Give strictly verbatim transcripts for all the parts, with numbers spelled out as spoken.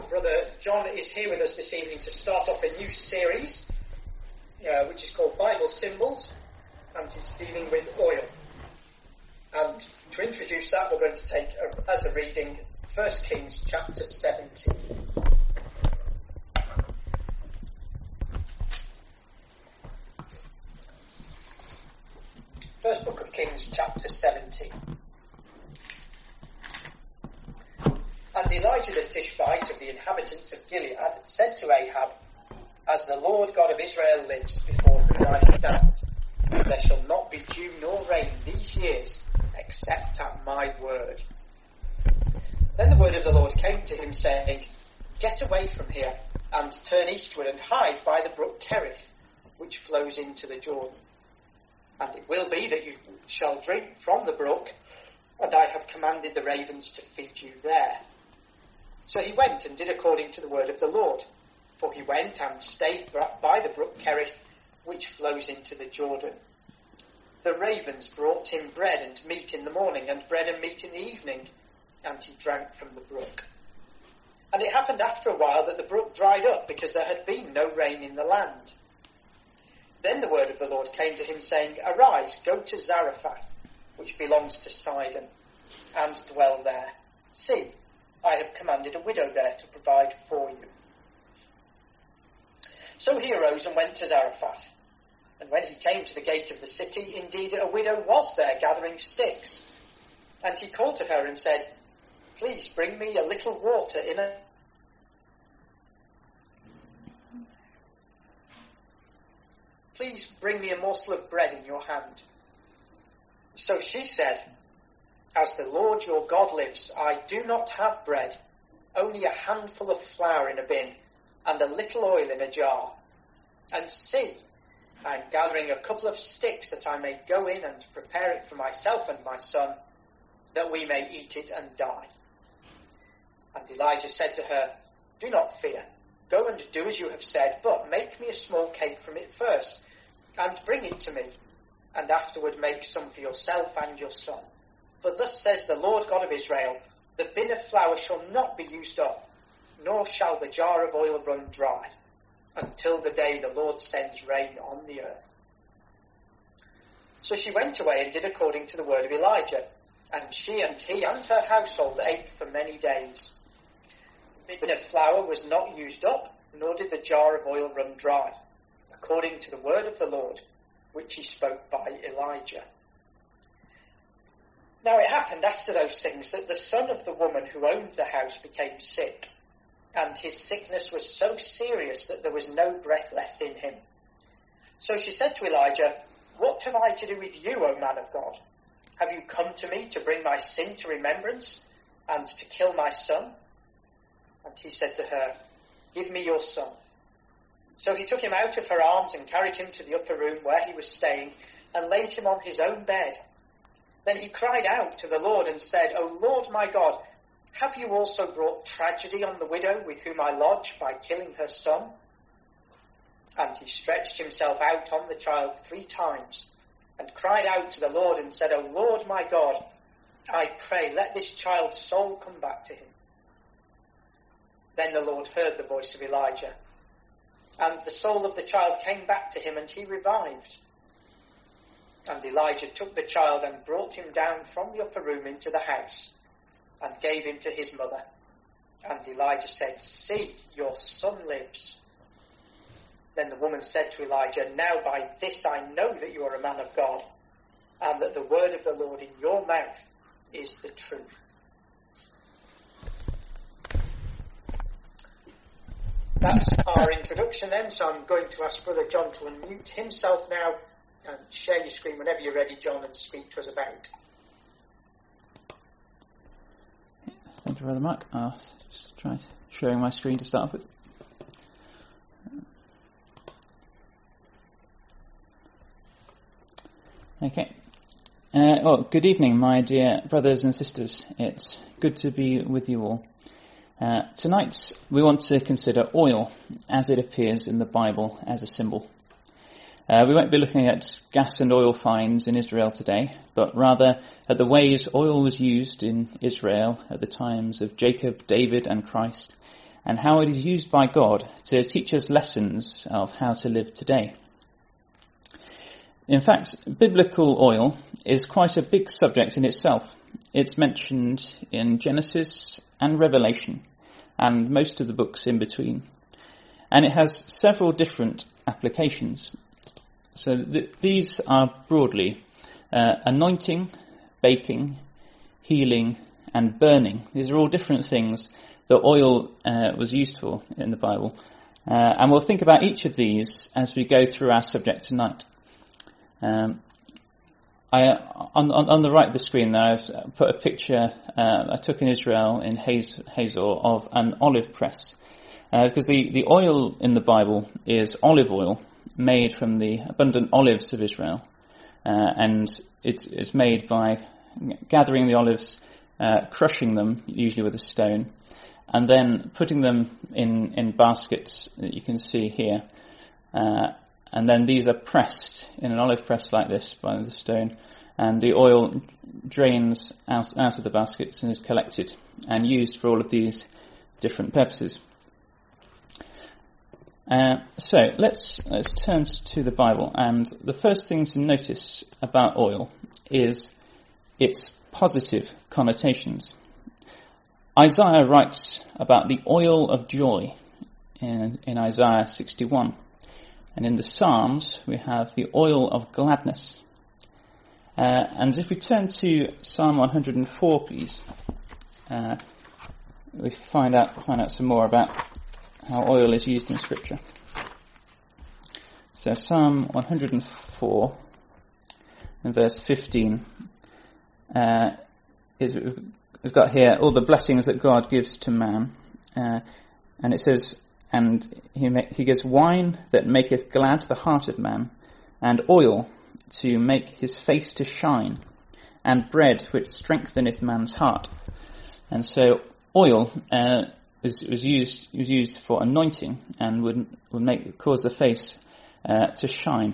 Brother John is here with us this evening to start off a new series, uh, which is called Bible Symbols, and he's dealing with oil. And to introduce that, we're going to take a, as a reading First Kings chapter seventeen. First book of Kings chapter seventeen. And Elijah the Tishbite of the inhabitants of Gilead said to Ahab, As the Lord God of Israel lives, before whom I stand, there shall not be dew nor rain these years, except at my word. Then the word of the Lord came to him, saying, Get away from here, and turn eastward, and hide by the brook Kerith, which flows into the Jordan. And it will be that you shall drink from the brook, and I have commanded the ravens to feed you there. So he went and did according to the word of the Lord, for he went and stayed by the brook Kerith, which flows into the Jordan. The ravens brought him bread and meat in the morning, and bread and meat in the evening, and he drank from the brook. And it happened after a while that the brook dried up, because there had been no rain in the land. Then the word of the Lord came to him, saying, Arise, go to Zarephath, which belongs to Sidon, and dwell there. See, I have commanded a widow there to provide for you. So he arose and went to Zarephath. And when he came to the gate of the city, indeed a widow was there gathering sticks. And he called to her and said, Please bring me a little water in a... Please bring me a morsel of bread in your hand. So she said, As the Lord your God lives, I do not have bread, only a handful of flour in a bin, and a little oil in a jar. And see, I am gathering a couple of sticks that I may go in and prepare it for myself and my son, that we may eat it and die. And Elijah said to her, Do not fear. Go and do as you have said, but make me a small cake from it first, and bring it to me, and afterward make some for yourself and your son. For thus says the Lord God of Israel, The bin of flour shall not be used up, nor shall the jar of oil run dry, until the day the Lord sends rain on the earth. So she went away and did according to the word of Elijah, and she and he and her household ate for many days. The bin of flour was not used up, nor did the jar of oil run dry, according to the word of the Lord, which he spoke by Elijah. Now it happened after those things that the son of the woman who owned the house became sick, and his sickness was so serious that there was no breath left in him. So she said to Elijah, What have I to do with you, O man of God? Have you come to me to bring my sin to remembrance, and to kill my son? And he said to her, Give me your son. So he took him out of her arms and carried him to the upper room where he was staying, and laid him on his own bed. Then he cried out to the Lord and said, O Lord my God, have you also brought tragedy on the widow with whom I lodge by killing her son? And he stretched himself out on the child three times, and cried out to the Lord and said, O Lord my God, I pray, let this child's soul come back to him. Then the Lord heard the voice of Elijah, and the soul of the child came back to him, and he revived. And Elijah took the child and brought him down from the upper room into the house, and gave him to his mother. And Elijah said, See, your son lives. Then the woman said to Elijah, Now by this I know that you are a man of God, and that the word of the Lord in your mouth is the truth. That's our introduction then, so I'm going to ask Brother John to unmute himself now and share your screen whenever you're ready, John, and speak to us about it. Thank you, Brother Mark. I'll just try sharing my screen to start off with. Okay. Uh, well, good evening, my dear brothers and sisters. It's good to be with you all. Uh, tonight we want to consider oil as it appears in the Bible as a symbol. Uh, we won't be looking at gas and oil finds in Israel today, but rather at the ways oil was used in Israel at the times of Jacob, David and Christ, and how it is used by God to teach us lessons of how to live today. In fact, biblical oil is quite a big subject in itself. It's mentioned in Genesis and Revelation, and most of the books in between. And it has several different applications. So th- these are broadly uh, anointing, baking, healing, and burning. These are all different things that oil uh, was used for in the Bible. Uh, and we'll think about each of these as we go through our subject tonight. Um, I, on, on, on the right of the screen there, I've put a picture uh, I took in Israel, in Haz- Hazor, of an olive press. Uh, because the, the oil in the Bible is olive oil made from the abundant olives of Israel. Uh, and it's, it's made by gathering the olives, uh, crushing them, usually with a stone, and then putting them in, in baskets that you can see here. Uh, And then these are pressed in an olive press like this by the stone, and the oil drains out, out of the baskets and is collected and used for all of these different purposes. Uh, so let's let's turn to the Bible, and the first thing to notice about oil is its positive connotations. Isaiah writes about the oil of joy in, in Isaiah sixty-one. And in the Psalms, we have the oil of gladness. Uh, and if we turn to Psalm one hundred four, please, uh, we find out find out some more about how oil is used in Scripture. So Psalm one hundred four, and verse fifteen, uh, is we've got here all the blessings that God gives to man, uh, and it says, And he, ma- he gives wine that maketh glad the heart of man, and oil to make his face to shine, and bread which strengtheneth man's heart. And so oil uh, was, was used was used for anointing, and would would make cause the face uh, to shine.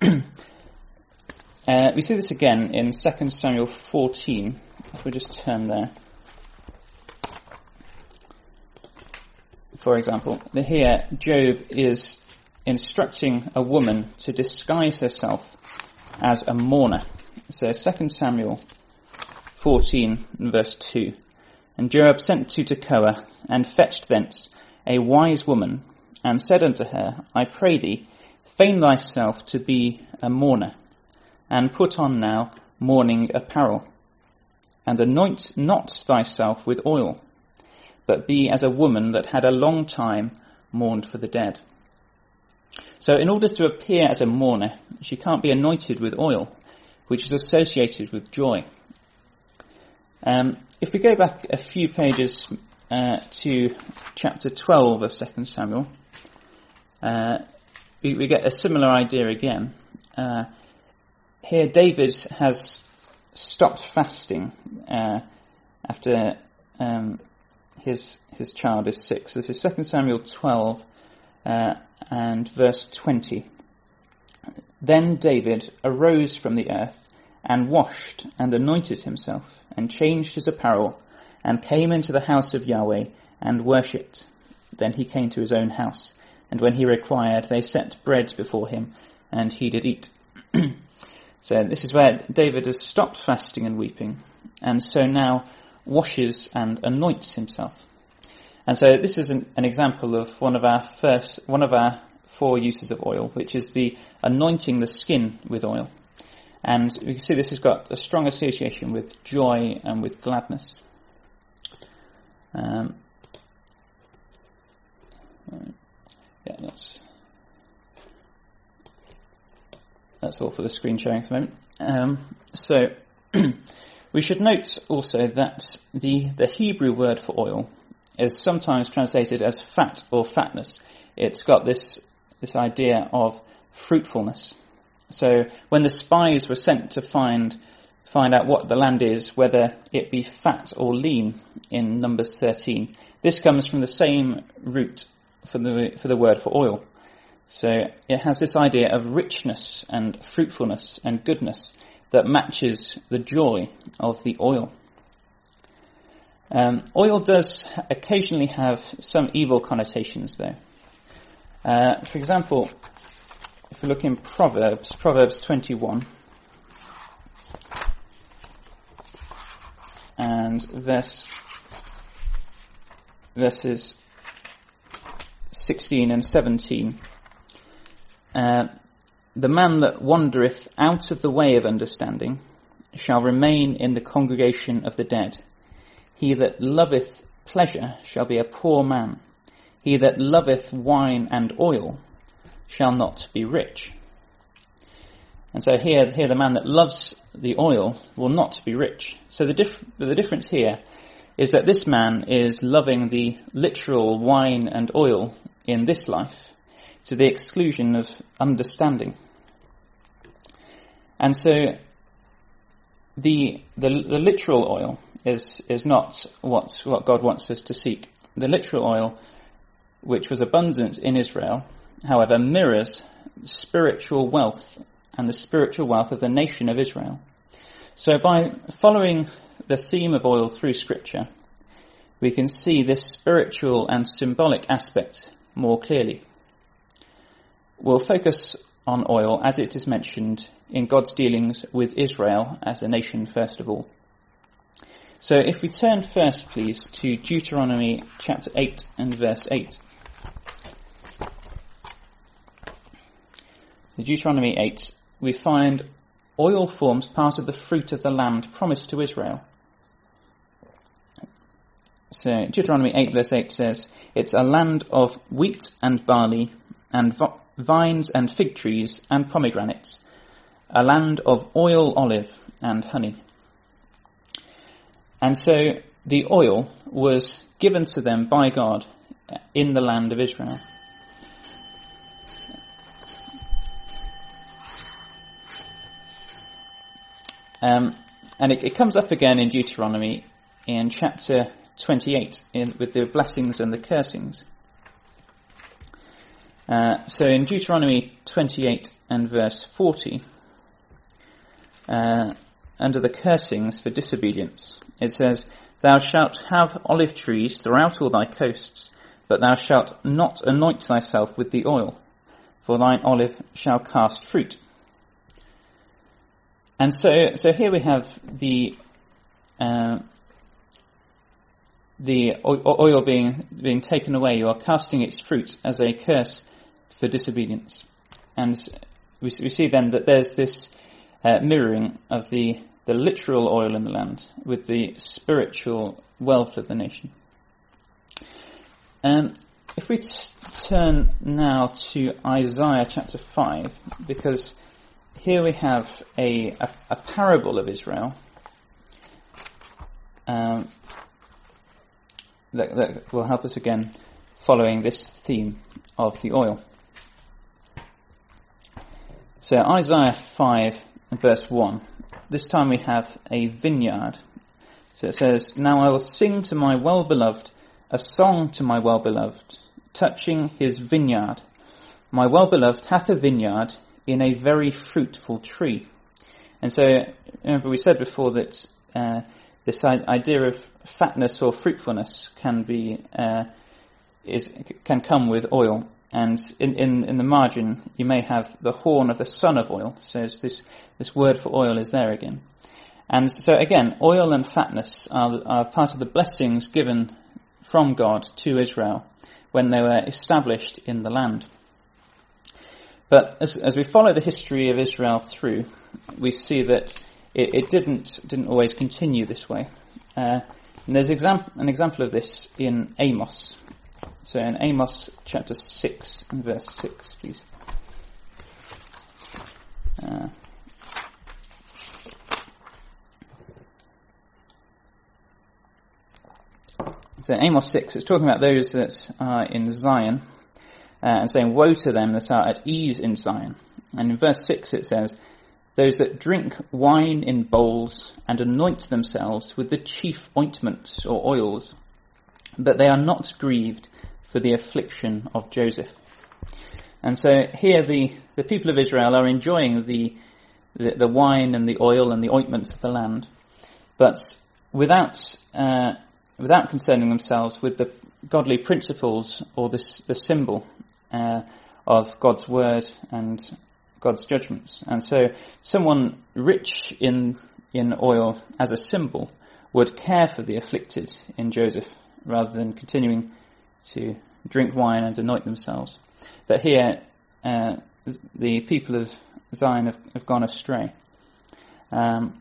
uh, we see this again in Second Samuel fourteen. If we just turn there. For example, here Job is instructing a woman to disguise herself as a mourner. So Second Samuel fourteen, verse two. And Joab sent to Tekoa, and fetched thence a wise woman, and said unto her, I pray thee, feign thyself to be a mourner, and put on now mourning apparel, and anoint not thyself with oil, but be as a woman that had a long time mourned for the dead. So in order to appear as a mourner, she can't be anointed with oil, which is associated with joy. Um, if we go back a few pages uh, to chapter twelve of Second Samuel, uh, we, we get a similar idea again. Uh, here David has stopped fasting uh, after um, his his child is sick. So this is Second Samuel twelve uh, and verse twenty. Then David arose from the earth, and washed, and anointed himself, and changed his apparel, and came into the house of Yahweh, and worshipped. Then he came to his own house, and when he required, they set bread before him, and he did eat. So this is where David has stopped fasting and weeping, and so now washes and anoints himself. And so this is an, an example of one of our first, one of our four uses of oil, which is the anointing the skin with oil. And we can see this has got a strong association with joy and with gladness. Um, yeah, that's that's all for the screen sharing for the moment. Um, so we should note also that the, the Hebrew word for oil is sometimes translated as fat or fatness. It's got this this idea of fruitfulness. So when the spies were sent to find find out what the land is, whether it be fat or lean, in Numbers thirteen, this comes from the same root for the for the word for oil. So it has this idea of richness and fruitfulness and goodness that matches the joy of the oil. Um, oil does occasionally have some evil connotations, though. Uh, for example, if we look in Proverbs, Proverbs twenty-one, and verse, verses sixteen and seventeen, uh, the man that wandereth out of the way of understanding shall remain in the congregation of the dead. He that loveth pleasure shall be a poor man. He that loveth wine and oil shall not be rich. And so here, here the man that loves the oil will not be rich. So the, dif- the difference here is that this man is loving the literal wine and oil in this life to the exclusion of understanding. And so the the, the literal oil is is not what what God wants us to seek. The literal oil, which was abundant in Israel, however, mirrors spiritual wealth and the spiritual wealth of the nation of Israel. So by following the theme of oil through Scripture, we can see this spiritual and symbolic aspect more clearly. We'll focus on oil as it is mentioned in God's dealings with Israel as a nation first of all. So if we turn first, please, to Deuteronomy chapter eight and verse eight. In Deuteronomy eight, we find oil forms part of the fruit of the land promised to Israel. So Deuteronomy eight verse eight says, it's a land of wheat and barley and v- vines and fig trees and pomegranates, a land of oil, olive and honey. And so the oil was given to them by God in the land of Israel. Um, and it, it comes up again in Deuteronomy in chapter twenty-eight in, with the blessings and the cursings. Uh, so in Deuteronomy twenty-eight and verse forty, uh, under the cursings for disobedience, it says, thou shalt have olive trees throughout all thy coasts, but thou shalt not anoint thyself with the oil, for thine olive shall cast fruit. And so, so here we have the uh, the oil being being taken away, or casting its fruit as a curse for disobedience. And we, we see then that there's this uh, mirroring of the, the literal oil in the land with the spiritual wealth of the nation. Um, if we t- turn now to Isaiah chapter five, because here we have a, a, a parable of Israel um, that, that will help us again following this theme of the oil. So Isaiah five verse one, this time we have a vineyard. So it says, now I will sing to my well-beloved, a song to my well-beloved, touching his vineyard. My well-beloved hath a vineyard in a very fruitful tree. And so, remember we said before that uh, this idea of fatness or fruitfulness can be uh, is can come with oil. And in, in, in the margin, you may have the horn of the son of oil. So this this word for oil is there again. And so again, oil and fatness are, are part of the blessings given from God to Israel when they were established in the land. But as, as we follow the history of Israel through, we see that it, it didn't didn't always continue this way. Uh, and there's exam- an example of this in Amos. So in Amos chapter six and verse six, please. Uh, so Amos six, it's talking about those that are in Zion, uh, and saying, woe to them that are at ease in Zion. And in verse six it says, those that drink wine in bowls and anoint themselves with the chief ointments or oils, but they are not grieved for the affliction of Joseph. And so here the, the people of Israel are enjoying the, the the wine and the oil and the ointments of the land, but without uh, without concerning themselves with the godly principles or this, the symbol uh, of God's word and God's judgments. And so someone rich in in oil as a symbol would care for the afflicted in Joseph rather than continuing to drink wine and anoint themselves. But here uh, the people of Zion have, have gone astray. Um,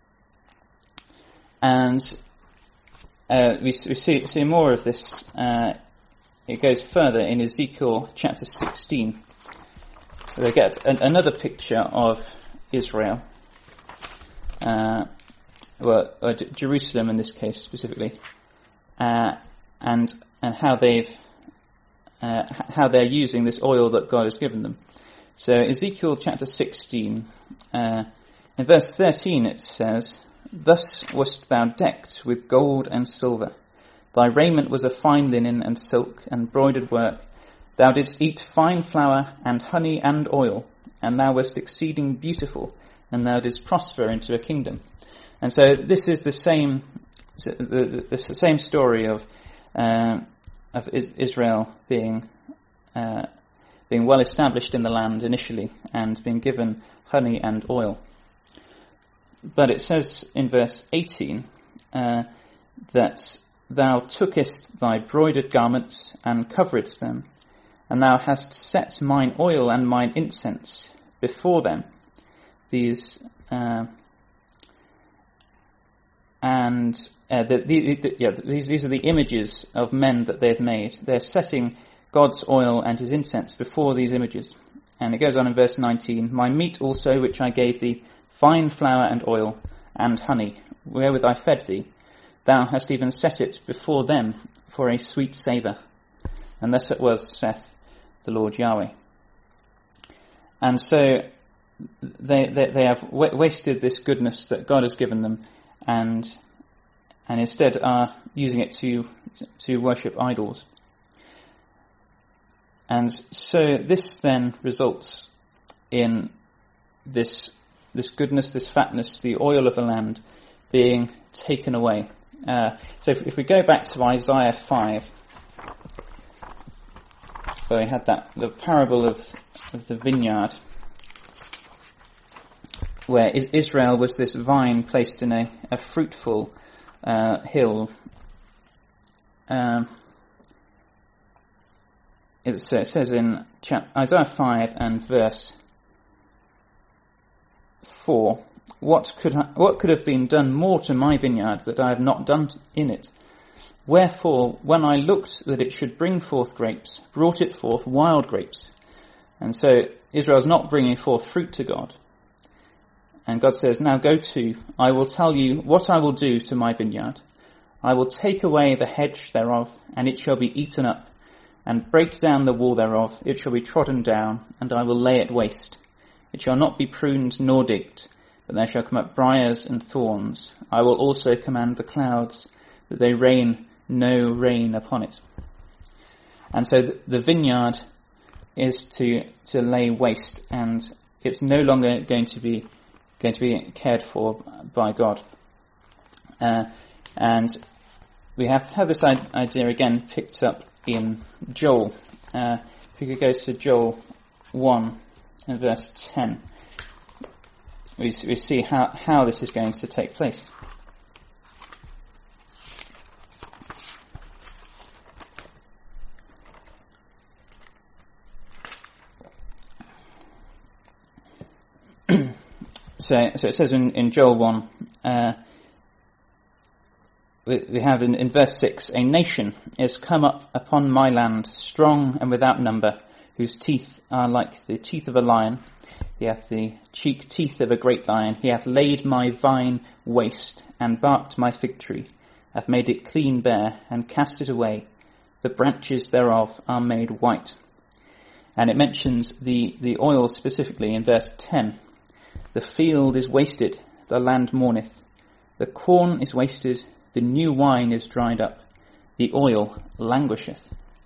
and uh, we, we see, see more of this. Uh, it goes further in Ezekiel chapter sixteen. So we get an, another picture of Israel, uh, well, uh, Jerusalem in this case specifically, uh, and and how they've uh, how they're using this oil that God has given them. So Ezekiel chapter sixteen, uh, in verse thirteen it says, "Thus wast thou decked with gold and silver. Thy raiment was of fine linen and silk and broidered work. Thou didst eat fine flour and honey and oil, and thou wast exceeding beautiful, and thou didst prosper into a kingdom." And so this is the same, the, the, the same story of uh, of Israel being uh, being well established in the land initially and being given honey and oil. But it says in verse eighteen uh, that thou tookest thy broidered garments and coveredst them, and thou hast set mine oil and mine incense before them. These uh, and uh, the, the, the, yeah, these these are the images of men that they've made. They're setting God's oil and his incense before these images. And it goes on in verse nineteen, "My meat also, which I gave thee, fine flour and oil and honey, wherewith I fed thee, thou hast even set it before them for a sweet savour. And thus it was, saith the Lord Yahweh." And so they they, they have w- wasted this goodness that God has given them, and and instead are using it to to worship idols. And so this then results in this this goodness, this fatness, the oil of the land being taken away. Uh, so if, if we go back to Isaiah five, where we had that the parable of, of the vineyard, where Israel was this vine placed in a, a fruitful uh, hill. Um, it, it says in chap- Isaiah five and verse four, What could ha- what could have been done more to my vineyard that I have not done in it? Wherefore, when I looked that it should bring forth grapes, brought it forth wild grapes. And so Israel's not bringing forth fruit to God. And God says, "Now go to, I will tell you what I will do to my vineyard. I will take away the hedge thereof, and it shall be eaten up, and break down the wall thereof, it shall be trodden down, and I will lay it waste. It shall not be pruned nor digged, but there shall come up briars and thorns. I will also command the clouds, that they rain no rain upon it." And so the, the vineyard is to to lay waste, and it's no longer going to be going to be cared for by God. Uh, and we have to have this idea again picked up in Joel. Uh, if we could go to Joel one and verse ten. We, we see how, how this is going to take place. so, so it says in, in Joel one, uh, we, we have in, in verse six, "A nation is come up upon my land, strong and without number, whose teeth are like the teeth of a lion. He hath the cheek teeth of a great lion. He hath laid my vine waste, and barked my fig tree, hath made it clean bare, and cast it away. The branches thereof are made white." And it mentions the, the oil specifically in verse ten. "The field is wasted, the land mourneth. The corn is wasted, the new wine is dried up, the oil languisheth."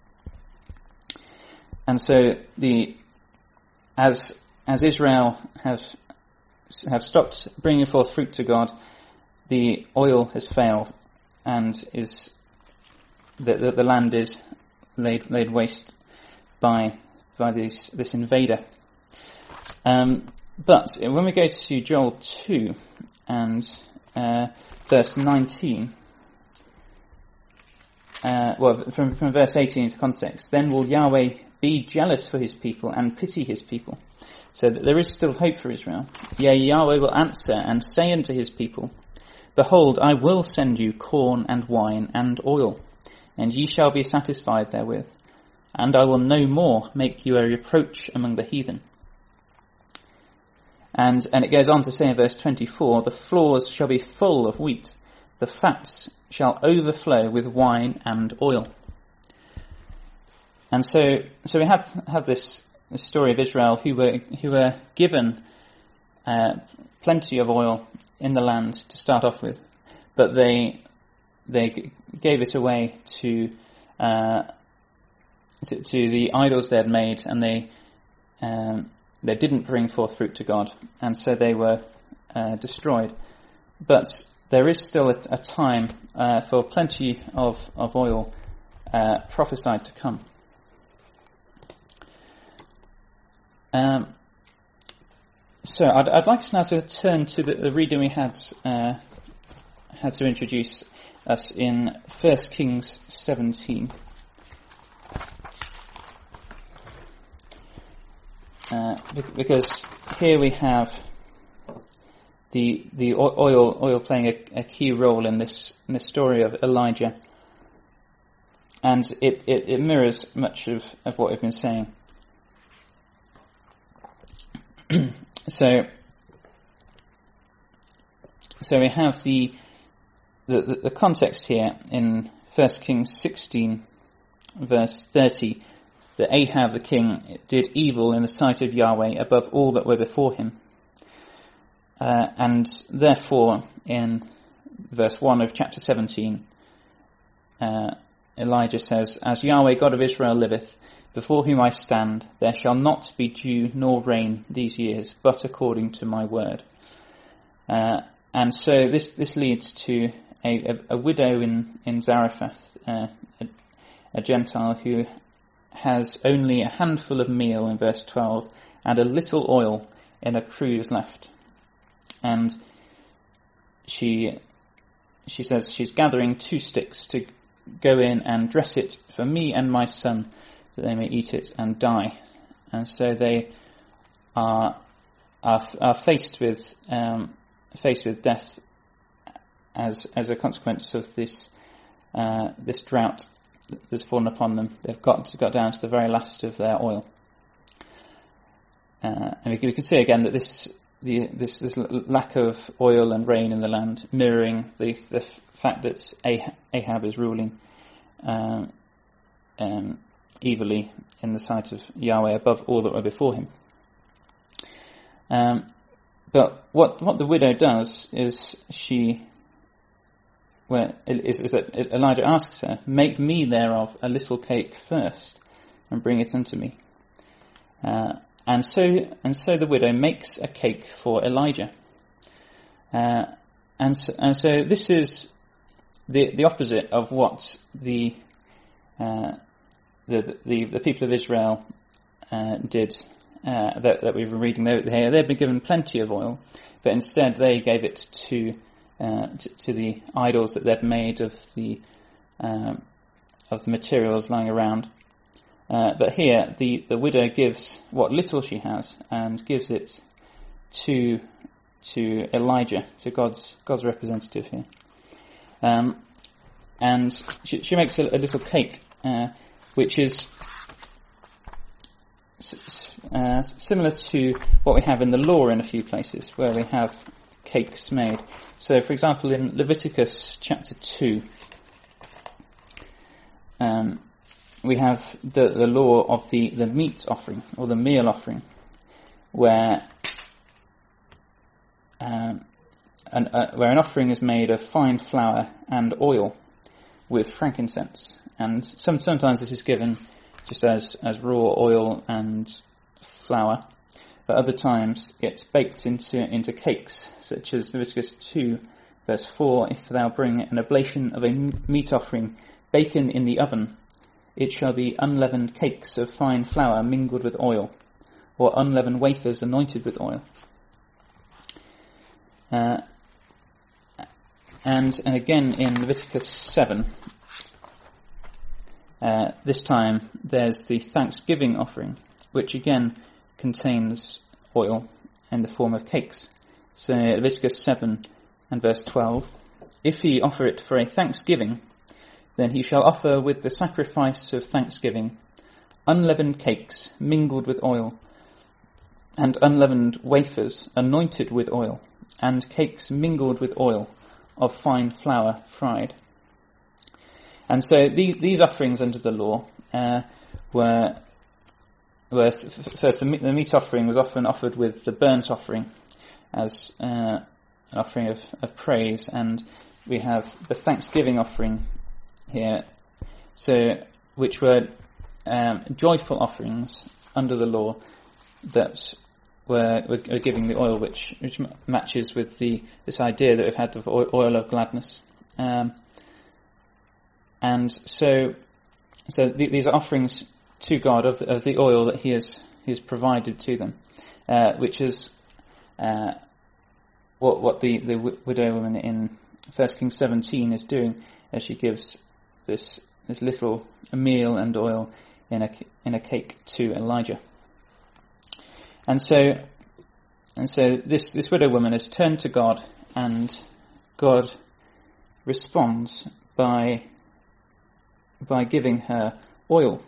And so the as as Israel have have stopped bringing forth fruit to God, the oil has failed and is the, the, the land is laid laid waste by by this this invader. Um, but when we go to Joel two and uh, verse nineteen, uh, well, from from verse eighteen for context, then will Yahweh be jealous for his people and pity his people, so that there is still hope for Israel. Yea, Yahweh will answer and say unto his people, behold, I will send you corn and wine and oil, and ye shall be satisfied therewith, and I will no more make you a reproach among the heathen. And and it goes on to say in verse twenty-four, the floors shall be full of wheat, the fats shall overflow with wine and oil. And so so we have have this, this story of Israel who were who were given uh, plenty of oil in the land to start off with, but they they g- gave it away to, uh, to to the idols they had made, and they um, they didn't bring forth fruit to God, and so they were uh, destroyed. But there is still a, a time uh, for plenty of of oil uh, prophesied to come. Um, so I'd, I'd like us now to turn to the, the reading we had uh, had to introduce us in First Kings seventeen. Uh, because here we have the the oil oil playing a, a key role in this in this story of Elijah, and it, it, it mirrors much of, of what we've been saying. so so we have the the, the context here in First Kings sixteen, verse thirty. That Ahab the king did evil in the sight of Yahweh above all that were before him. Uh, and therefore, in verse one of chapter seventeen, uh, Elijah says, as Yahweh God of Israel liveth, before whom I stand, there shall not be dew nor rain these years, but according to my word. Uh, and so this, this leads to a, a, a widow in, in Zarephath, uh, a, a Gentile who has only a handful of meal in verse twelve and a little oil in a cruse left. And she she says she's gathering two sticks to go in and dress it for me and my son, that they may eat it and die. And so they are are, are faced with um, faced with death as as a consequence of this uh, this drought that's fallen upon them. They've got got down to the very last of their oil, uh, and we can, we can see again that this the this, this lack of oil and rain in the land, mirroring the the f- fact that Ahab, Ahab is ruling uh, um, evilly in the sight of Yahweh above all that were before him. Um, but what what the widow does is she. Where is, is that Elijah asks her, make me thereof a little cake first, and bring it unto me. Uh, and so and so the widow makes a cake for Elijah. Uh, and, so, and so this is the the opposite of what the uh, the, the the people of Israel uh, did uh, that that we've been reading here. They've been given plenty of oil, but instead they gave it to. Uh, to, to the idols that they'd made of the um, of the materials lying around. Uh, but here, the, the widow gives what little she has and gives it to to Elijah, to God's God's representative here. Um, and she, she makes a, a little cake, uh, which is s- uh, similar to what we have in the law in a few places, where we have cakes made. So, for example, in Leviticus chapter two, um, we have the, the law of the, the meat offering, or the meal offering, where um, an, uh, where an offering is made of fine flour and oil with frankincense. And some, sometimes this is given just as, as raw oil and flour, but other times it's baked into into cakes, such as Leviticus two, verse four, if thou bring an oblation of a meat offering baken in the oven, it shall be unleavened cakes of fine flour mingled with oil, or unleavened wafers anointed with oil. Uh, and, and again in Leviticus seven, uh, this time there's the thanksgiving offering, which again contains oil in the form of cakes. So Leviticus seven and verse twelve, if he offer it for a thanksgiving, then he shall offer with the sacrifice of thanksgiving unleavened cakes mingled with oil, and unleavened wafers anointed with oil, and cakes mingled with oil of fine flour fried. And so these, these offerings under the law uh, were, were first the meat, the meat offering was often offered with the burnt offering as uh, an offering of, of praise, and we have the thanksgiving offering here, so which were um, joyful offerings under the law that were, were, were giving the oil, which which matches with the this idea that we've had of oil of gladness. Um, and so, so th- these are offerings to God of the, of the oil that He has He has provided to them, uh, which is uh, what what the the w- widow woman in First Kings seventeen is doing, as she gives this this little meal and oil in a in a cake to Elijah. And so and so this this widow woman has turned to God, and God responds by by giving her oil.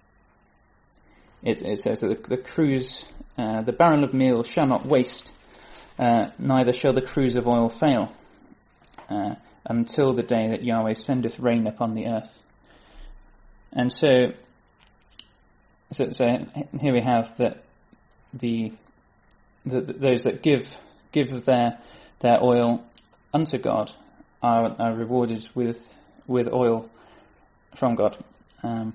It, it says that the, the cruse, uh, the barrel of meal shall not waste, uh, neither shall the cruse of oil fail, uh, until the day that Yahweh sendeth rain upon the earth. And so, so, so here we have that the, the those that give give of their their oil unto God are, are rewarded with with oil from God, um,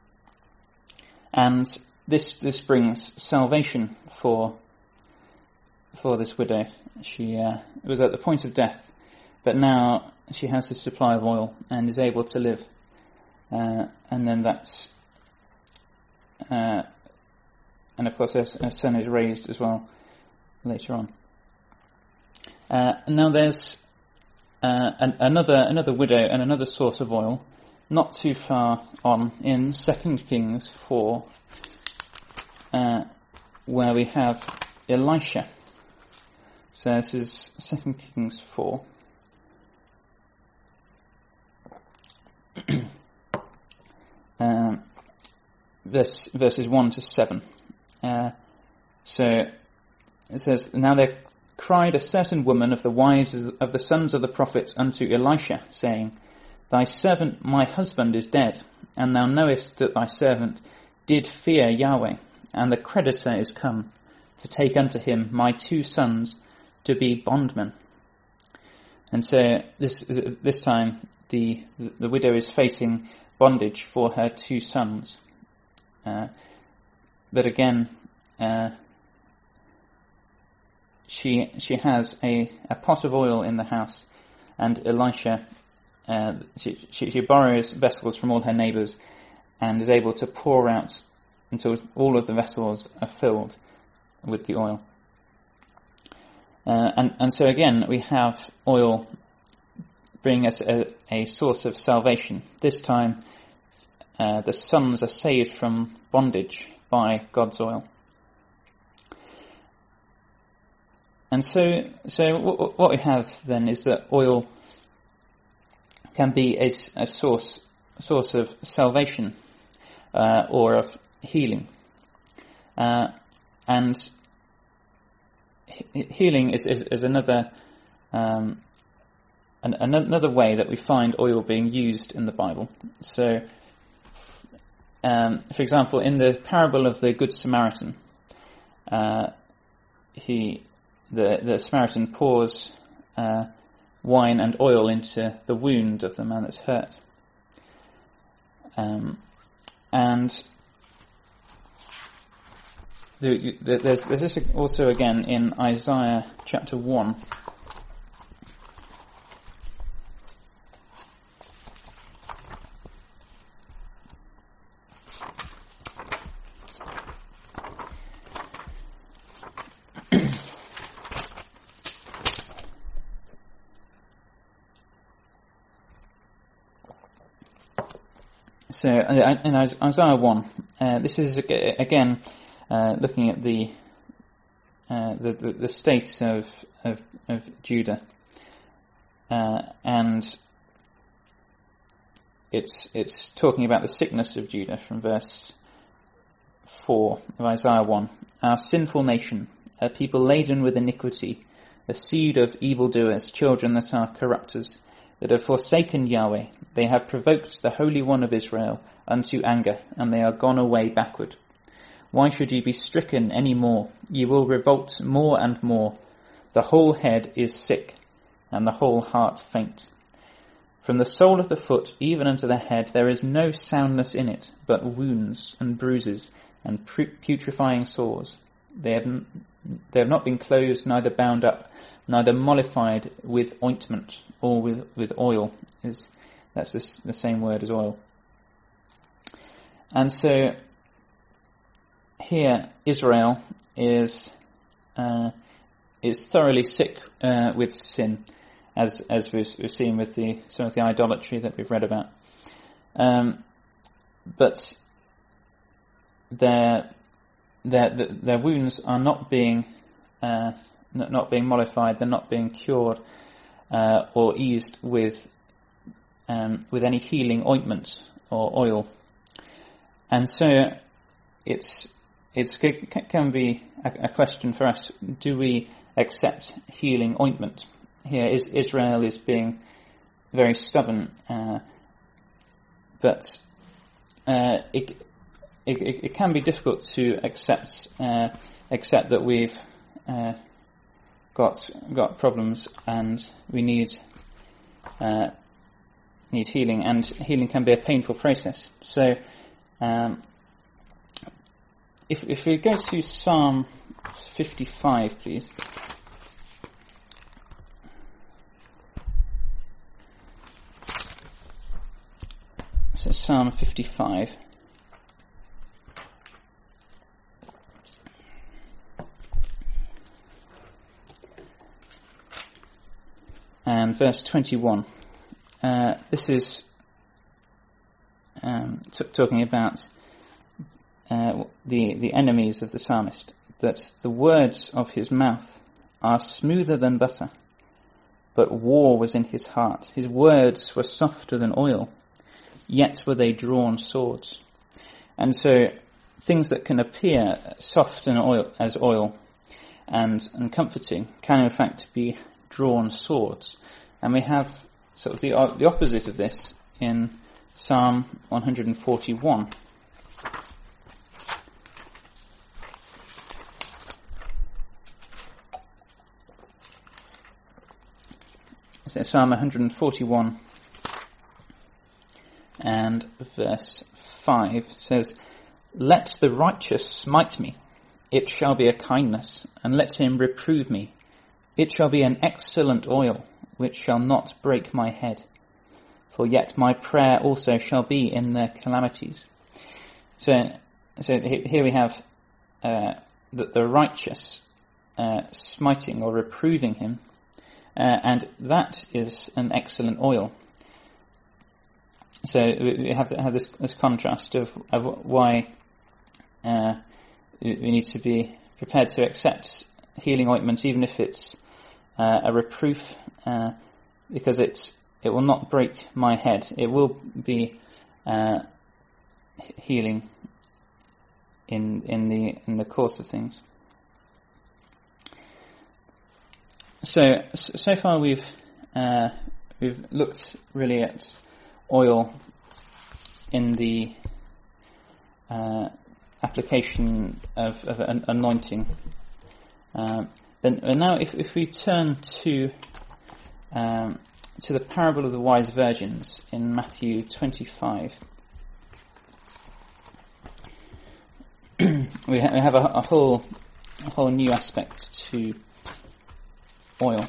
and this this brings salvation for for this widow. She uh, was at the point of death, but now she has this supply of oil and is able to live. Uh, and then that's, uh, and of course her, her son is raised as well later on. Uh, and now there's uh, an, another another widow and another source of oil, not too far on in Second Kings four, uh, where we have Elisha. So this is Second Kings four. um, this, verses one to seven. Uh, so it says, now there cried a certain woman of the wives of the sons of the prophets unto Elisha, saying, thy servant my husband is dead, and thou knowest that thy servant did fear Yahweh, and the creditor is come to take unto him my two sons to be bondmen. And so this this time the the widow is facing bondage for her two sons. Uh, but again, uh, she she has a, a pot of oil in the house, and Elisha, uh, she, she she borrows vessels from all her neighbours, and is able to pour out until all of the vessels are filled with the oil. Uh, and, and so again, we have oil bringing us a, a source of salvation. This time, uh, the sons are saved from bondage by God's oil. And so, so w- what we have then is that oil can be a, a source, source of salvation uh, or of healing, uh, and healing is, is, is another um, an, another way that we find oil being used in the Bible. So, um, for example, in the parable of the Good Samaritan, uh, he the the Samaritan pours uh, wine and oil into the wound of the man that's hurt, um, and There's, there's this also again in Isaiah chapter one. So uh, in Isaiah one, uh, this is again uh, looking at the, uh, the the the state of of, of Judah, uh, and it's it's talking about the sickness of Judah from verse four of Isaiah one. Our sinful nation, a people laden with iniquity, a seed of evildoers, children that are corrupters, that have forsaken Yahweh. They have provoked the Holy One of Israel unto anger, and they are gone away backward. Why should you be stricken any more? You will revolt more and more. The whole head is sick, and the whole heart faint. From the sole of the foot even unto the head there is no soundness in it, but wounds and bruises and putrefying sores. They have, n- they have not been closed, neither bound up, neither mollified with ointment or with, with oil. Is That's the, the same word as oil. And so here Israel is uh, is thoroughly sick uh, with sin, as as we've, we've seen with the some of the idolatry that we've read about. Um, but their their their wounds are not being uh, not being mollified. They're not being cured uh, or eased with um, with any healing ointment or oil. And so it's it's it can be a, a question for us: do we accept healing ointment? Here is Israel is being very stubborn, uh, but uh, it, it it can be difficult to accept uh, accept that we've uh, got got problems and we need uh, need healing, and healing can be a painful process. So, um, if if we go to Psalm fifty-five, please. So Psalm fifty-five. And verse twenty-one. Uh, this is um, t- talking about uh, the the enemies of the psalmist, that the words of his mouth are smoother than butter, but war was in his heart. His words were softer than oil, yet were they drawn swords. And so things that can appear soft and oil, as oil and, and comforting can in fact be drawn swords. And we have sort of the, uh, the opposite of this in Psalm one forty-one. So Psalm one forty-one and verse five says, "Let the righteous smite me, it shall be a kindness, and let him reprove me. It shall be an excellent oil, which shall not break my head. For yet my prayer also shall be in their calamities." So, so here we have uh, the, the righteous uh, smiting or reproving him, uh, and that is an excellent oil. So we have, have this, this contrast of, of why uh, we need to be prepared to accept healing ointment, even if it's uh, a reproof, uh, because it's it will not break my head. It will be uh, healing in in the in the course of things. So so far we've uh, we've looked really at oil in the uh, application of, of an anointing. Uh, and, and now, if, if we turn to um, to the parable of the wise virgins in Matthew twenty-five, we, ha- we have a, a whole a whole new aspect to oil.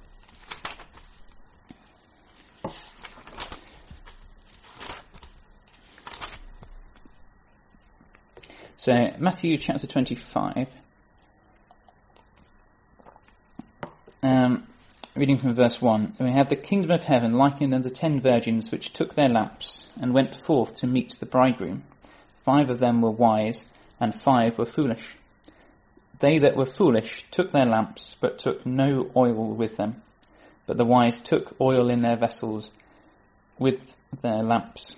So Matthew chapter twenty-five, um, reading from verse one, we have the kingdom of heaven likened unto ten virgins which took their lamps and went forth to meet the bridegroom. Five of them were wise, and five were foolish. They that were foolish took their lamps, but took no oil with them. But the wise took oil in their vessels with their lamps.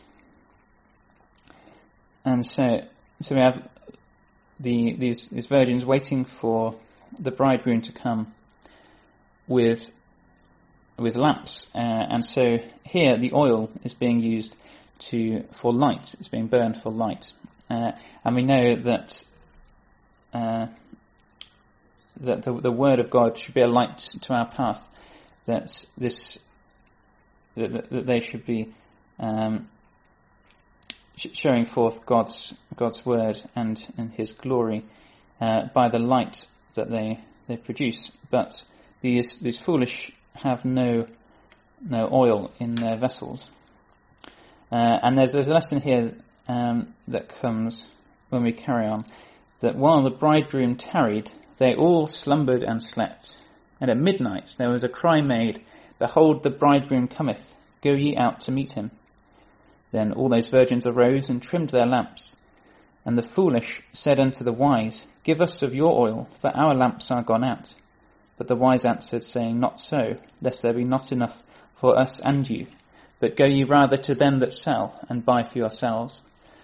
And so, so we have the these, these virgins waiting for the bridegroom to come with with lamps, uh, and so here the oil is being used to for light. It's being burned for light, uh, and we know that uh, that the, the word of God should be a light to our path. That this that, that they should be um, showing forth God's God's word and, and His glory uh, by the light that they they produce. But these these foolish have no no oil in their vessels. Uh, and there's there's a lesson here um, that comes when we carry on, that while the bridegroom tarried, they all slumbered and slept. And at midnight there was a cry made, Behold, the bridegroom cometh, go ye out to meet him. Then all those virgins arose and trimmed their lamps. And the foolish said unto the wise, Give us of your oil, for our lamps are gone out. But the wise answered, saying, Not so, lest there be not enough for us and you. But go ye rather to them that sell, and buy for yourselves.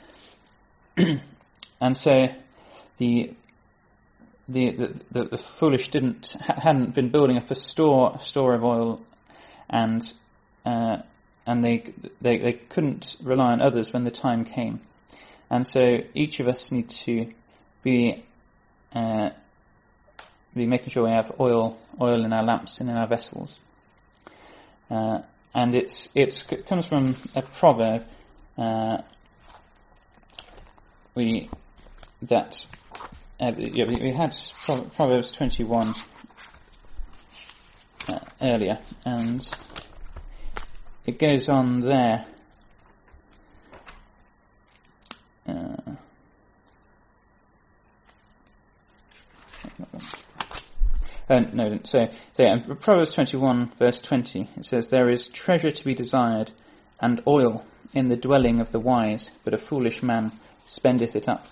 And so the the, the the the foolish didn't hadn't been building up a store store of oil, and uh, and they they they couldn't rely on others when the time came. And so each of us need to be uh, be making sure we have oil oil in our lamps and in our vessels. Uh, and it's it's it comes from a proverb uh, we that uh, yeah, we, we had Proverbs twenty-one uh, earlier, and it goes on there. Uh, uh, no, so, so yeah, in Proverbs twenty-one, verse twenty, it says, There is treasure to be desired, and oil in the dwelling of the wise, but a foolish man spendeth it up.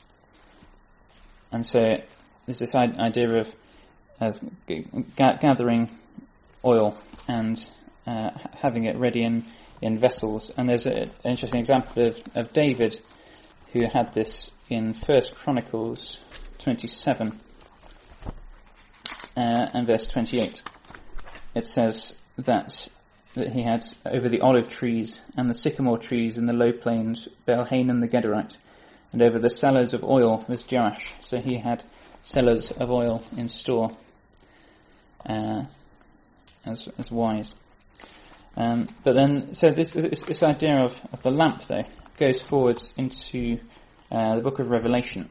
And so there's this idea of, of g- gathering oil and uh, having it ready in, in vessels. And there's a, an interesting example of, of David, who had this in First Chronicles twenty-seven uh, and verse twenty-eight. It says that that he had over the olive trees and the sycamore trees in the low plains Belhanan the Gederite, and over the cellars of oil was Joash. So he had cellars of oil in store uh, as as wise. Um, but then, so this this, this idea of, of the lamp, though, goes forwards into uh, the book of Revelation,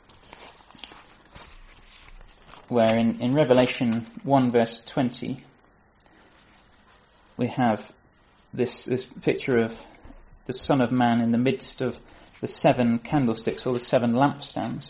where in, in Revelation one verse twenty we have this this picture of the Son of Man in the midst of the seven candlesticks, or the seven lampstands.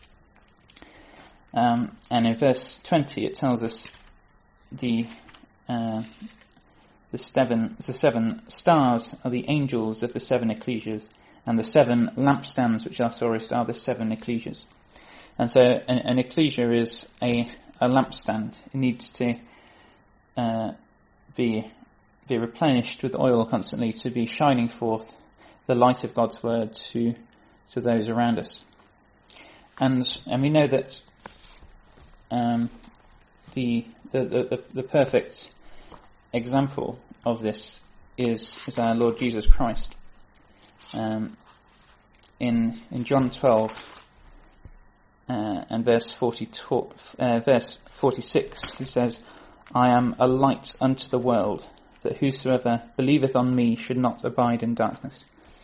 Um, and in verse twenty it tells us the uh, the seven the seven stars are the angels of the seven ecclesias, and the seven lampstands which are sorest are the seven ecclesias. And so an, an ecclesia is a, a lampstand. It needs to uh, be be replenished with oil constantly to be shining forth the light of God's word to to those around us. And and we know that um, the, the the the perfect example of this is is our Lord Jesus Christ. Um, in in John twelve uh, and verse forty-two, uh, verse forty-six, he says, "I am a light unto the world, that whosoever believeth on me should not abide in darkness."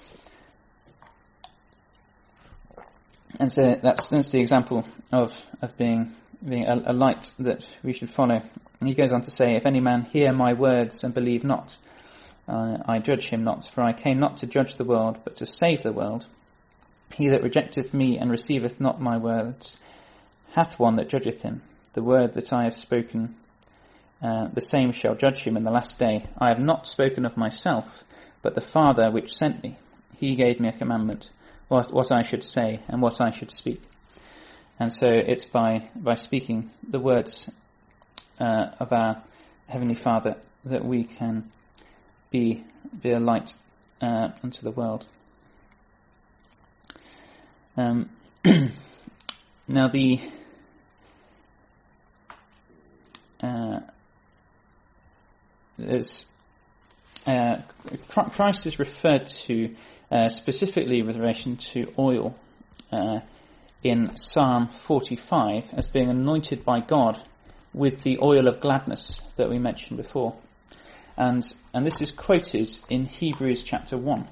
And so that's that's the example of of being being a, a light that we should follow. And he goes on to say, "If any man hear my words and believe not, uh, I judge him not, for I came not to judge the world, but to save the world. He that rejecteth me and receiveth not my words hath one that judgeth him. The word that I have spoken uh, the same shall judge him in the last day. I have not spoken of myself, but the Father which sent me. He gave me a commandment, what, what I should say and what I should speak. And so it's by, by speaking the words uh, of our Heavenly Father that we can be, be a light uh, unto the world. Um, now the uh, there's, uh, Christ is referred to uh, specifically with relation to oil uh, in Psalm forty-five as being anointed by God with the oil of gladness that we mentioned before, and and this is quoted in Hebrews chapter one.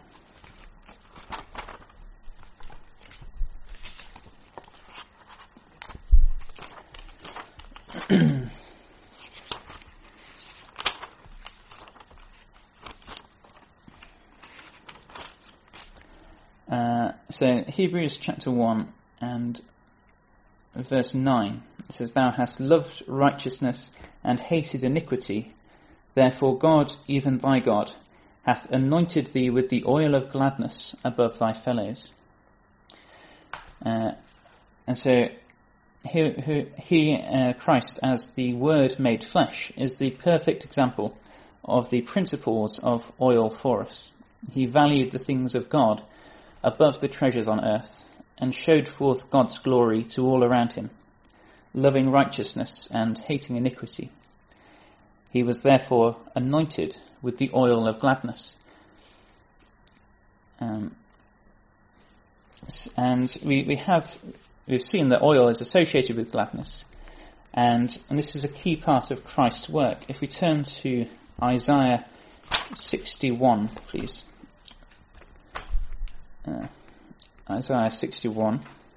uh, so Hebrews chapter one and verse nine, it says, Thou hast loved righteousness and hated iniquity, therefore God, even thy God, hath anointed thee with the oil of gladness above thy fellows. Uh, and so he, he uh, Christ, as the Word made flesh, is the perfect example of the principles of oil for us. He valued the things of God above the treasures on earth, and showed forth God's glory to all around him, loving righteousness and hating iniquity. He was therefore anointed with the oil of gladness. Um, and we, we have we've seen that oil is associated with gladness, and, and this is a key part of Christ's work. If we turn to Isaiah sixty-one, please. Uh, Isaiah sixty-one.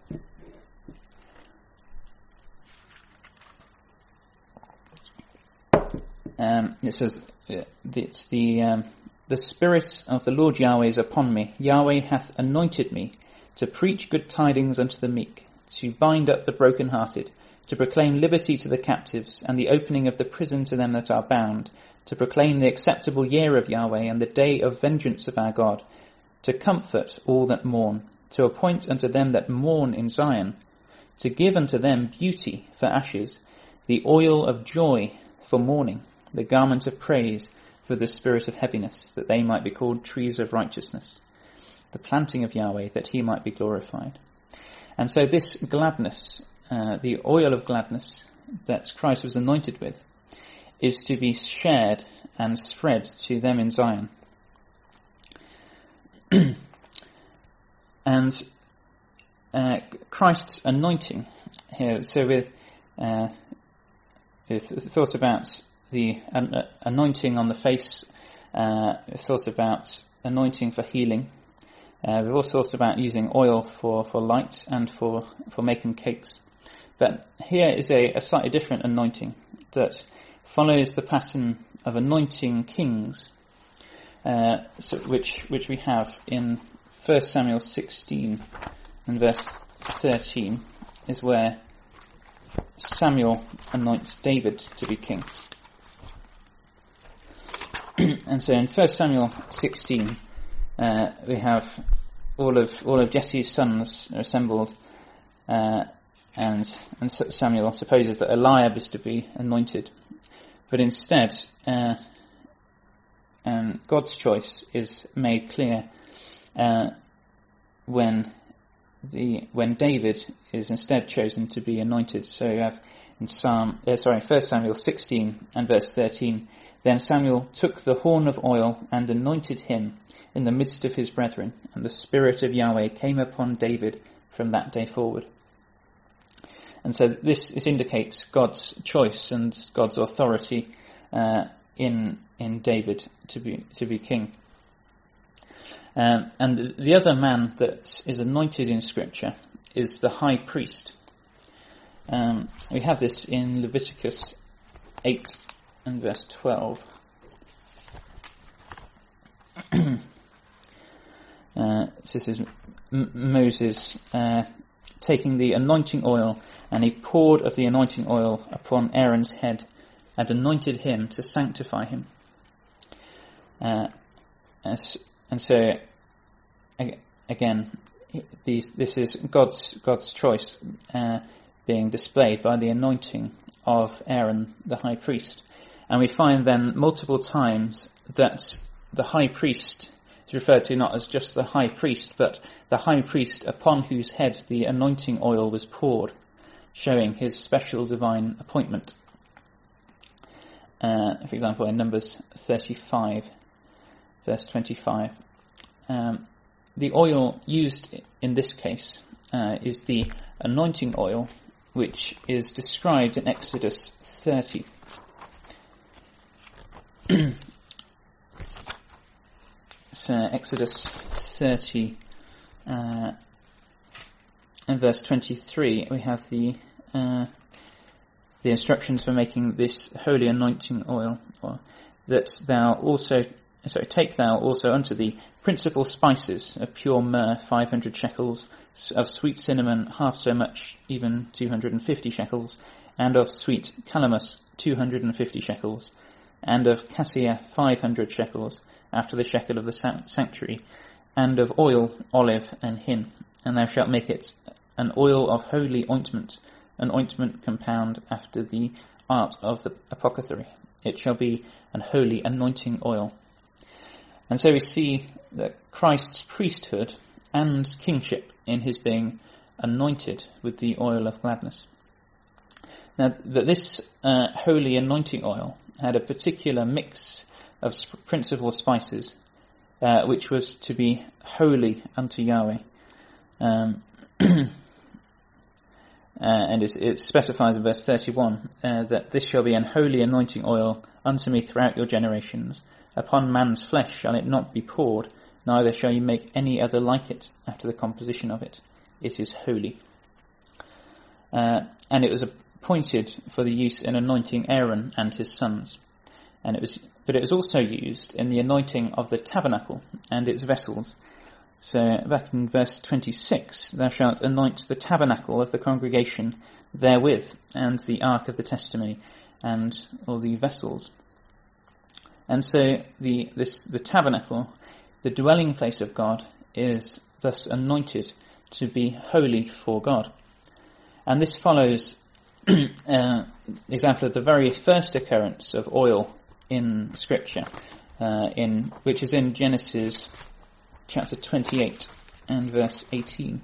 Um, it says, it's the um, the Spirit of the Lord Yahweh is upon me. Yahweh hath anointed me to preach good tidings unto the meek, to bind up the brokenhearted, to proclaim liberty to the captives, and the opening of the prison to them that are bound, to proclaim the acceptable year of Yahweh, and the day of vengeance of our God, to comfort all that mourn, to appoint unto them that mourn in Zion, to give unto them beauty for ashes, the oil of joy for mourning, the garment of praise for the spirit of heaviness, that they might be called trees of righteousness, the planting of Yahweh, that he might be glorified. And so this gladness, uh, the oil of gladness that Christ was anointed with, is to be shared and spread to them in Zion. And uh, Christ's anointing here, so with, uh, with thought about the uh, anointing on the face, uh, thought about anointing for healing. Uh, we've also thought about using oil for, for light and for, for making cakes. But here is a, a slightly different anointing that follows the pattern of anointing kings, uh, so which which we have in First Samuel sixteen and verse thirteen, is where Samuel anoints David to be king. And so in First Samuel sixteen, uh, we have all of all of Jesse's sons are assembled, uh, and and Samuel supposes that Eliab is to be anointed, but instead, uh, um, God's choice is made clear uh, when the when David is instead chosen to be anointed. So you have in Psalm, uh, sorry, First Samuel sixteen and verse thirteen. Then Samuel took the horn of oil and anointed him in the midst of his brethren, and the Spirit of Yahweh came upon David from that day forward. And so this, this indicates God's choice and God's authority uh, in in David to be to be king. Um, and the, the other man that is anointed in Scripture is the high priest. Um, we have this in Leviticus eight and verse twelve. uh, this is M- Moses uh, taking the anointing oil, and he poured of the anointing oil upon Aaron's head and anointed him to sanctify him. Uh, as, and so, again, these, this is God's God's choice uh, being displayed by the anointing of Aaron, the high priest. And we find then multiple times that the high priest is referred to not as just the high priest, but the high priest upon whose head the anointing oil was poured, showing his special divine appointment. Uh, for example, in Numbers thirty-five, verse twenty-five, um, the oil used in this case uh, is the anointing oil, which is described in Exodus thirty. So Exodus thirty uh, and verse twenty-three, we have the uh, the instructions for making this holy anointing oil, or that thou also, sorry, take thou also unto thee principal spices of pure myrrh, five hundred shekels, of sweet cinnamon, half so much, even two hundred and fifty shekels, and of sweet calamus, two hundred and fifty shekels, and of cassia, five hundred shekels, after the shekel of the sanctuary, and of oil, olive, and hin. And thou shalt make it an oil of holy ointment, an ointment compound after the art of the apothecary. It shall be an holy anointing oil. And so we see that Christ's priesthood and kingship in his being anointed with the oil of gladness. Now, that this uh, holy anointing oil had a particular mix of sp- principal spices, uh, which was to be holy unto Yahweh. Um, uh, and it, it specifies in verse thirty-one uh, that this shall be an holy anointing oil unto me throughout your generations. Upon man's flesh shall it not be poured, neither shall you make any other like it after the composition of it. It is holy. Uh, and it was appointed for the use in anointing Aaron and his sons. And it was, but it was also used in the anointing of the tabernacle and its vessels. So back in verse twenty-six, thou shalt anoint the tabernacle of the congregation therewith, and the ark of the testimony, and all the vessels. And so the this the tabernacle, the dwelling place of God, is thus anointed to be holy for God. And this follows uh, example of the very first occurrence of oil in Scripture, uh, in which is in Genesis chapter twenty-eight and verse eighteen.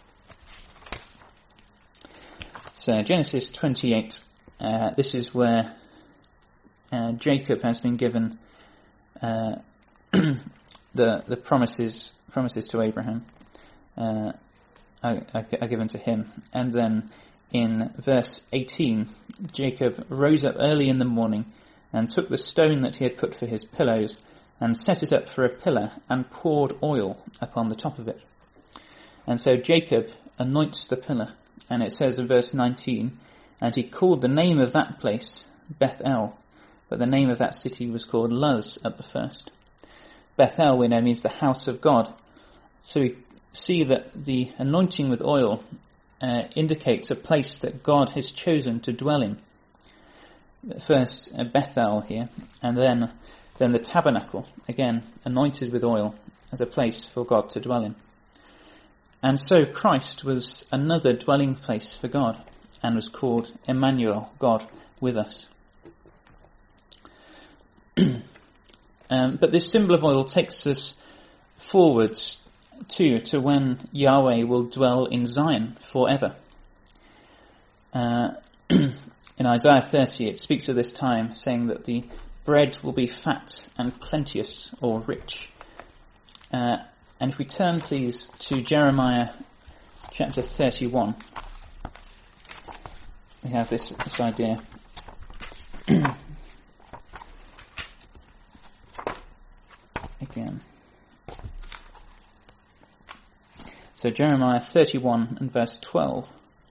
So Genesis twenty-eight, uh, this is where uh, Jacob has been given uh, the the promises promises to Abraham uh, are, are, are given to him, and then in verse eighteen, Jacob rose up early in the morning and took the stone that he had put for his pillows and set it up for a pillar and poured oil upon the top of it. And so Jacob anoints the pillar, and it says in verse nineteen, and he called the name of that place Bethel, but the name of that city was called Luz at the first. Bethel, we know, means the house of God. So we see that the anointing with oil uh, indicates a place that God has chosen to dwell in. First uh, Bethel here, and then then the tabernacle, again anointed with oil as a place for God to dwell in. And so Christ was another dwelling place for God, and was called Emmanuel, God with us. um, but this symbol of oil takes us forwards too to when Yahweh will dwell in Zion forever. Uh, in Isaiah thirty, it speaks of this time, saying that the bread will be fat and plenteous or rich. Uh, and if we turn, please, to Jeremiah chapter thirty-one, we have this, this idea. Again. So Jeremiah thirty-one and verse twelve.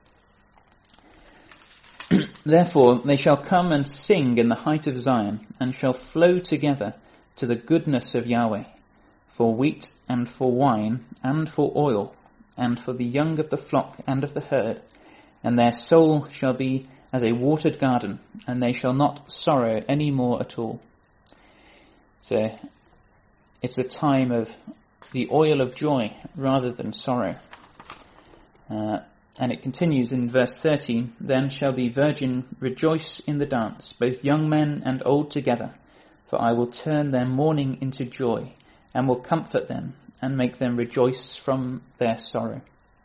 Therefore they shall come and sing in the height of Zion, and shall flow together to the goodness of Yahweh, for wheat and for wine and for oil, and for the young of the flock and of the herd, and their soul shall be as a watered garden, and they shall not sorrow any more at all. So it's a time of the oil of joy rather than sorrow. Uh, and it continues in verse thirteen, then shall the virgin rejoice in the dance, both young men and old together, for I will turn their mourning into joy, and will comfort them, and make them rejoice from their sorrow.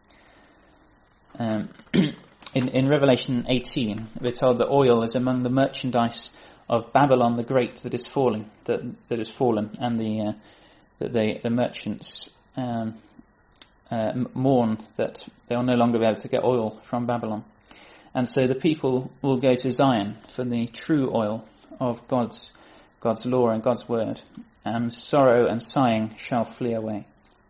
Um, in, in Revelation eighteen, we're told that oil is among the merchandise of Babylon the Great that is falling, that that is fallen, and the uh, that the the merchants um, uh, mourn that they will no longer be able to get oil from Babylon, and so the people will go to Zion for the true oil of God's God's law and God's word, and sorrow and sighing shall flee away.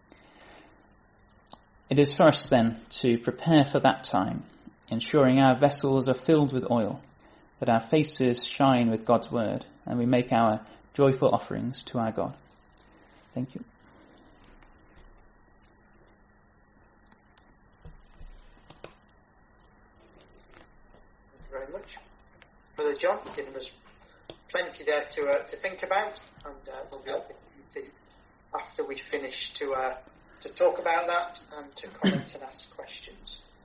It is for us then to prepare for that time, ensuring our vessels are filled with oil, that our faces shine with God's word, and we make our joyful offerings to our God. Thank you. Thank you very much. Brother John, giving us plenty there to uh, to think about, and uh, there'll be opportunity after we finish to uh, to talk about that and to comment and ask questions.